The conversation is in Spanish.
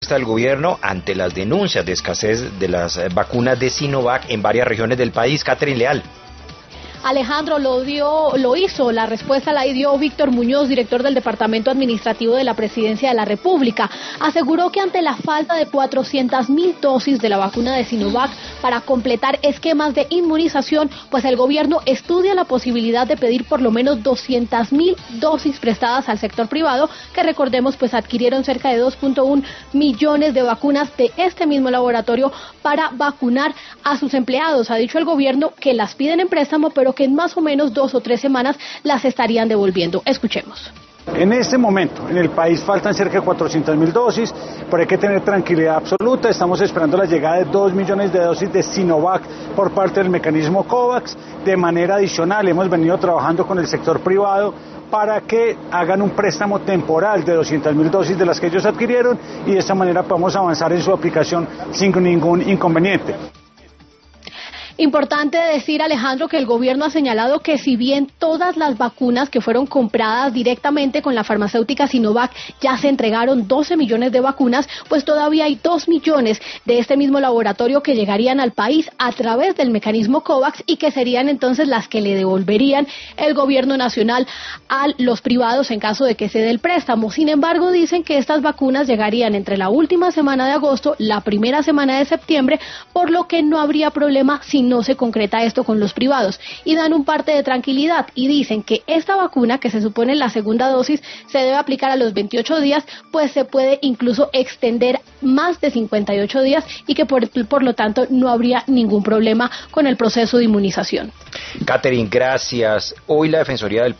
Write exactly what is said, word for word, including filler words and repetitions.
del gobierno ante las denuncias de escasez de las vacunas de Sinovac en varias regiones del país. Catherine Leal. Alejandro, lo dio, lo hizo, la respuesta la dio Víctor Muñoz, director del Departamento Administrativo de la Presidencia de la República. Aseguró que ante la falta de cuatrocientas mil dosis de la vacuna de Sinovac para completar esquemas de inmunización, pues el gobierno estudia la posibilidad de pedir por lo menos doscientas mil dosis prestadas al sector privado, que recordemos pues adquirieron cerca de dos punto uno millones de vacunas de este mismo laboratorio para vacunar a sus empleados. Ha dicho el gobierno que las piden en préstamo, pero que en más o menos dos o tres semanas las estarían devolviendo. Escuchemos. En este momento, en el país faltan cerca de cuatrocientas mil dosis, pero hay que tener tranquilidad absoluta. Estamos esperando la llegada de dos millones de dosis de Sinovac por parte del mecanismo COVAX. De manera adicional, hemos venido trabajando con el sector privado para que hagan un préstamo temporal de doscientas mil dosis de las que ellos adquirieron y de esta manera podemos avanzar en su aplicación sin ningún inconveniente. Importante decir, Alejandro, que el gobierno ha señalado que si bien todas las vacunas que fueron compradas directamente con la farmacéutica Sinovac ya se entregaron doce millones de vacunas, pues todavía hay dos millones de este mismo laboratorio que llegarían al país a través del mecanismo COVAX y que serían entonces las que le devolverían el gobierno nacional a los privados en caso de que se dé el préstamo. Sin embargo, dicen que estas vacunas llegarían entre la última semana de agosto, la primera semana de septiembre, por lo que no habría problema si no se concreta esto con los privados, y dan un parte de tranquilidad y dicen que esta vacuna, que se supone la segunda dosis, se debe aplicar a los veintiocho días, pues se puede incluso extender más de cincuenta y ocho días y que por, por lo tanto no habría ningún problema con el proceso de inmunización. Catherine, gracias. Hoy la Defensoría del